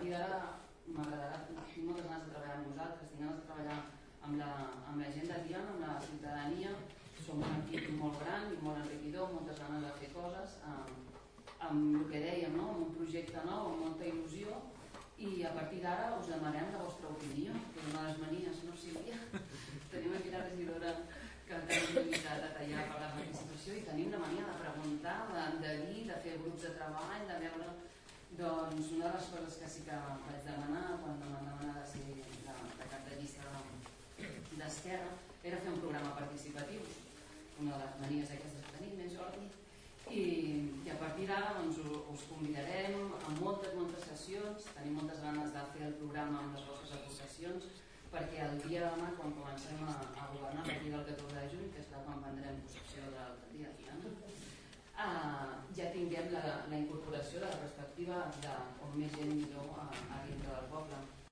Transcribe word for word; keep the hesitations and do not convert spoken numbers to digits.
partir d'ara m'agradarà, tinc moltes ganes de treballar amb vosaltres, tinc ganes de treballar amb la, amb la gent de Tiana, amb la ciutadania. Som un equip molt gran i molt enriquidor, amb moltes ganes de fer coses, amb, amb el que dèiem, no? Amb un projecte nou, amb molta il·lusió, i a partir d'ara us demanem la vostra opinió, que és una de les manies, no, Sílvia? Tenim aquí la regidora que tenim limitat a tallar per la participació i tenim la mania de preguntar, de, de dir, de fer grups de treball, de veure... Doncs una de les coses que sí que vaig demanar quan em van demanar de ser la, la cap de llista d'Esquerra era fer un programa participatiu, una de les manies aquestes que tenim, més Jordi, i, i a partir d'ara doncs, us convidarem a moltes, moltes sessions, tenim moltes ganes de fer el programa amb les vostres aportacions, perquè el dia de demà, quan comencem a, a governar a partir del catorze de juny, que és quan prendrem possessió de l'alcaldia de Tiana, Uh, ja tinguem la, la incorporació de la perspectiva de on més gent